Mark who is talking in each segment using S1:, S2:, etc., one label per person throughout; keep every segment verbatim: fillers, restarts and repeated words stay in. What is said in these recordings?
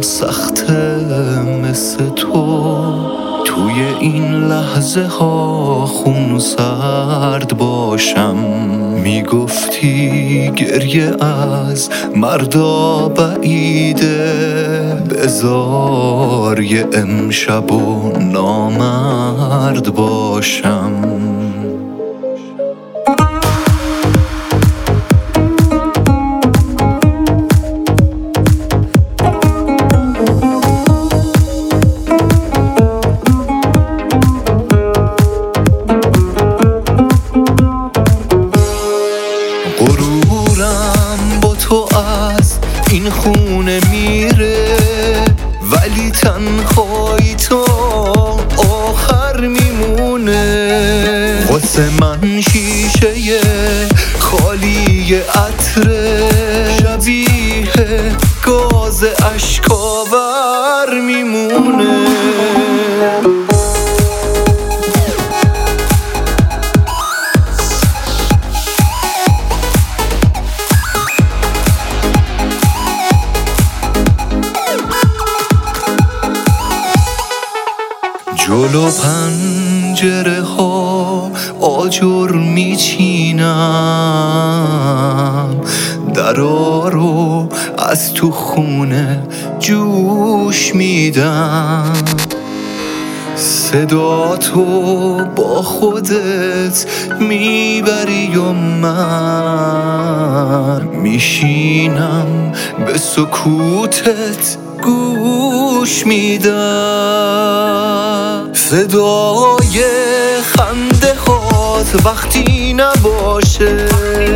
S1: سخته مثل تو توی این لحظه ها خون سرد باشم. میگفتی گریه از مردا بعیده، بذار یه امشب و نامرد باشم. غرورم با تو از این خونه میره، ولی تنهایی تو آخر میمونه. واسه من شیشه خالی عطره، شبیه گاز اشکاور میمونه. جلو پنجره ها آجر میچینم، درا رو از تو خونه جوش میدم. صدا تو با خودت میبری و من میشینم به سکوتت گوش میدم. صدای خنده هات وقتی نباشه،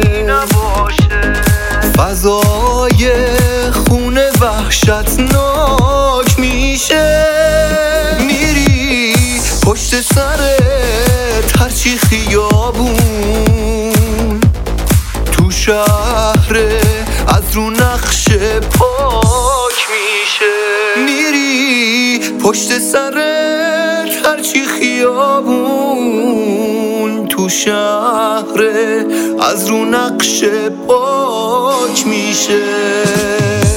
S1: فضای خونه وحشتناک میشه. میری پشت سرت هرچی خیابون تو شهر از رو نقش پاک میشه. میری پشت سرت هرچی خیابون تو شهر از رو نقش پاک میشه.